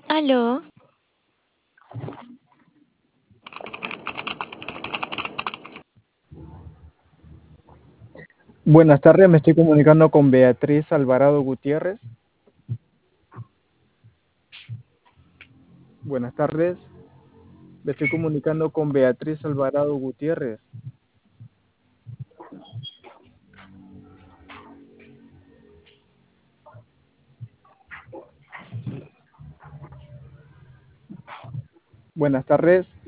Aló, Buenas tardes, me estoy comunicando con Beatriz Alvarado Gutiérrez. Buenas tardes, me estoy comunicando con Beatriz Alvarado Gutiérrez. Buenas tardes,